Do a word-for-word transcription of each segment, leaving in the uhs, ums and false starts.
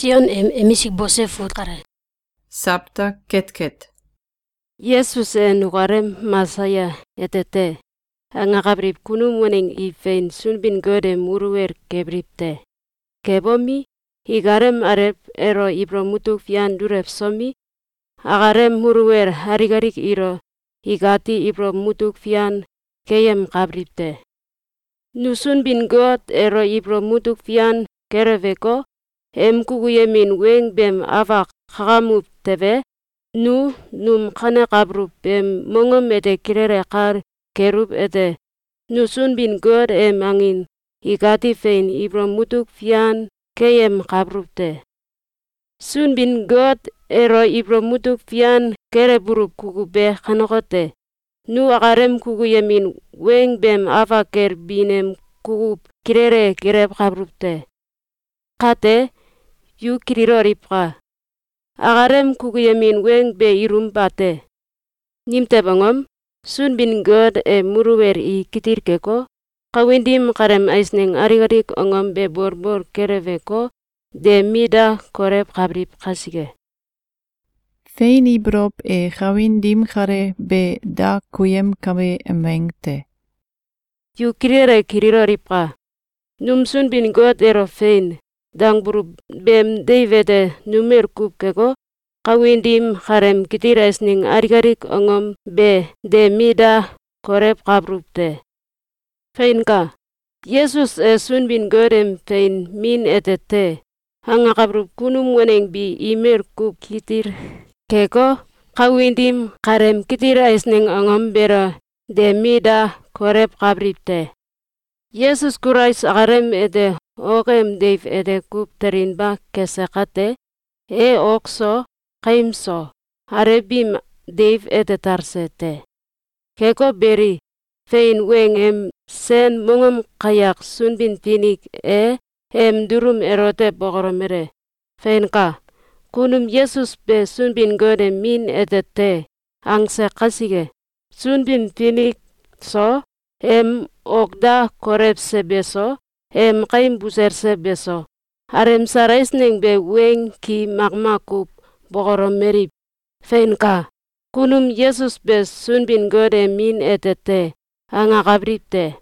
Sion em emisik bose fut kare. Sabta ketket. Yesus en nukarem masaya etete. Angakabrip kunum wening ifein sunbin gode muruwer kebripte. Kebomi, higarem arep ero ibro mutuk fian durep somi. Agarem muruwer harigarik iro, higati ibro mutuk fian keyem kabripte. Nusun bin god ero ibro mutuk fian kereveko, em kuguyemin weng bem avak kakamup tebe, nu num kane kabrup bem mongom ete kirere kar kerup ete. Nusun bin god em angin, higati fein ibro mutuk fian keyem kabrupte. Sun bin god ero ibro mutuk fian kere burup kukube kanokote. Nu agarem kuguyemin weng bem ava ker binem kukup kirere kirep kabrupte. Kate, yu kiriroripka. Agarem kuguyemin weng be irum bate. Nimte bangom, sun bin god e muruwer i kitirkeko, kawindim karem aisneng arigarik ongom be borbor kereveko, de mida korep kabrip kasige. Fein ibrop e kawindim kare be da kuyem kabe emengte. Yu kirire kiriroripka. Num sun bin god ero fein, dang buru bem deivete numer kupkeko, kawindim karem kitiraisning arigarik ongom be de mida korep kabrupte. Fein ka, Yesus e sun bin godem fein min etete, hanga kabrup kunum weneng bi imer kup kitir keko, kawindim karem kitiraisning ongom bera de mida korep kabripte. Yesus kurais agarem ete okem deif ete kup terinba kesekate, e okso, kaimso, arebim deif ete tarsete. Keko beri, fein weng em sen mongom kayak sunbin pinik e, em durum erote bokoromere. Fein ka, kunum Yesus be sunbin gode min etete, angse kasige. Sunbin pinik so, em okda korep sebeso, em kaim buser sebeso. Arem saraisneng be weng ki magmakup bokoromeri. Fein ka, kunum Yesus be sunbin gode min etete, anga kabripte.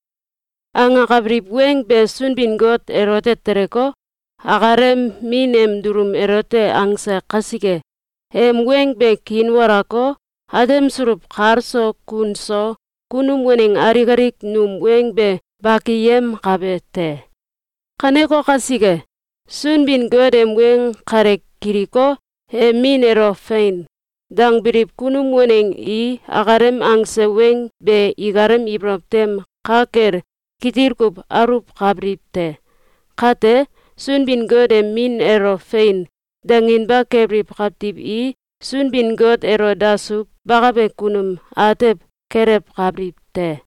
Anga kabrip weng be sunbin god erote tereko, agarem min em durum erote angse kasige. Em weng be kinwarako, adem surup karso kunso, kunum wening arigarik num weng be bakiyem kabete. Kaneko kasige, sunbin god em weng karek kiriko, em min ero fein. Dang birip kunum weneng i agarem angse weng be igarem ibroptem kaker kitirkup arup kabripte. Kate, sunbin god em min ero fein. Dangin ba kebrip kaptip i, sunbin god ero dasup bakabe kunum atep kerep kabripte.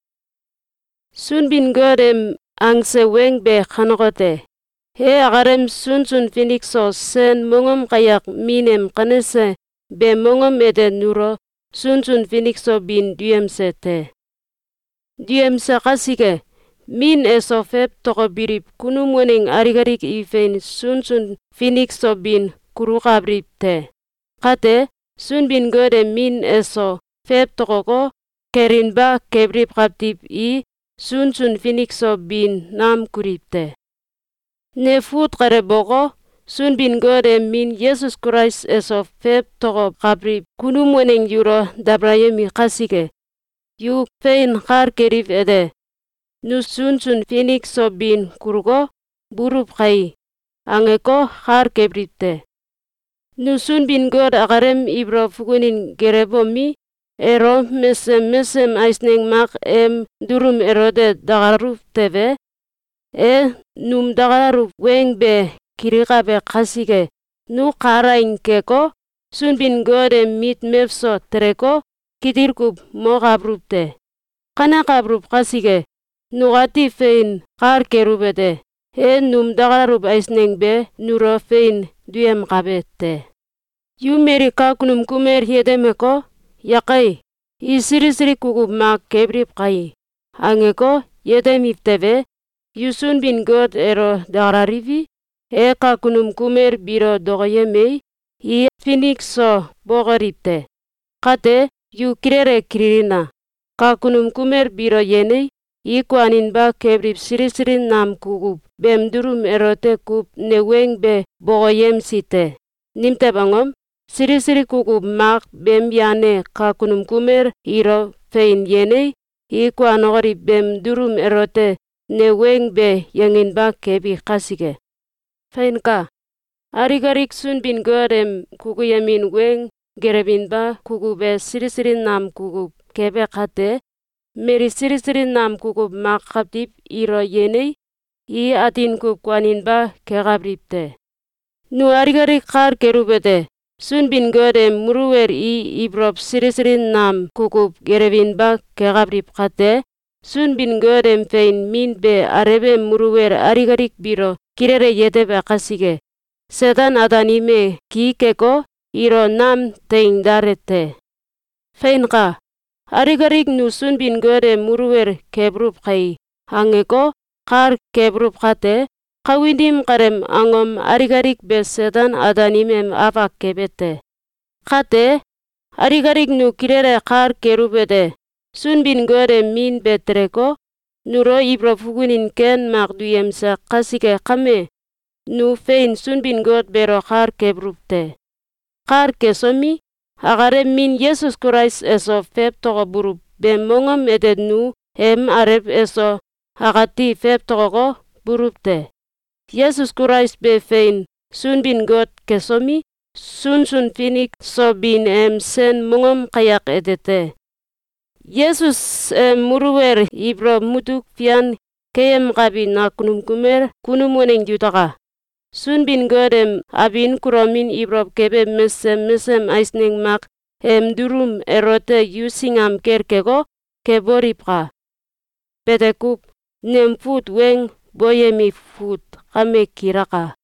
Sunbin god em angse weng be kanokote. He agarem sunsun finikso sen mongom kayak minem kanese, be mongom ete nuro, sunsun finikso bin duyemse te. Duyemse kasike, min eso fep toko birip kunum wening arigarik ifein sunsun finikso bin kuru kabrip te. Kate, sun bin gode min eso fep toko ko, kerin ba kebrip kaptip i, sunsun finikso bin nam kurip te. Ne fut kare boko, sun bin gode min Yesus Christ eso fep toko kabrip kunum weneng yuro dabrayemi kasike. Yu fein kar kerif ede. Nu sun sun finik so bin kurgo burup kai. Angeko kar kebripte. Nu sun bin god agarem ibro fukunin gerebomi. Ero mesem mesem aisneng mak em durum erode dagarup teve. E num dagarup weng be kirikabe kasike. Nu karain keko, sun bin gode mit mefso tereko, kitirkup mo kabrupte. Kana kabrup kasike, nugati fein kar kerubete. E num dagarup aisneng be nuro fein duyem kabete. Yu meri kakunum kumer hiedemeko, yakai, isiri siri kukup mak kebrip kai. Angeko yedem ifteve, yu sun bin god ero dagararivi, e kakunum kumer biro dogoyemei, i finik so bogoripte. Kate, yu kirere kiririna. Kakunum kumer biro yenei, i kwanin ba kebrip sirisirin nam kukup, bem durum erote kup neweng be bogoyem site. Nimte bangom, sirisiri kukup mak bem yane kakunum kumer iro fein yenei, i kwanogori bem durum erote neweng be yangin ba kebi kasige. Fein ka, arigarik sun bin godem kukuyemin weng gerebin ba kukube sirisirin nam kukup kebe kate, meri sirisirin nam kukup mak kaptip iro yenei, i atin kup kwanin ba kegabripte. Nu arigarik kar kerubete, sun bin godem muruwer i ibrop sirisirin nam kukup gerebin ba kegabrip kate, sun bin godem fein min be arebe muruwer arigarik biro kirere yetebe kasige. Setan adanime ki keko, iro nam teing darete. Fein ka, arigarik nu sun bin godem muruwer kebrup kai, hangeko, kar kebrup kate, kawindim karem angom arigarik be setan adanimem apak kebete. Kate, arigarik nu kirere kar kerubete, sun bin godem min betreko, nuro ibro fugunin ken makduyem se kasige kame, nu fein sun bin god bero kar kebrupte. Kar kesomi, agare min Yesus Christ eso feb togo burup, be mongom edet nu em arep eso agati feb togo burupte. Yesus Christ be fein sun bin god kesomi, sun sun finik so bin em sen mongom kayak edete. Yesus em muruwer ibro mutuk pian keyem kabi na kunum kumer kunum weneng jutaka. Sun bin godem abin kuromin ibrob kebe mesem mesem aisning mak em durum erote yusingam kerkego keboripka. Petekup nem fut weng boyemi fut kame kiraka.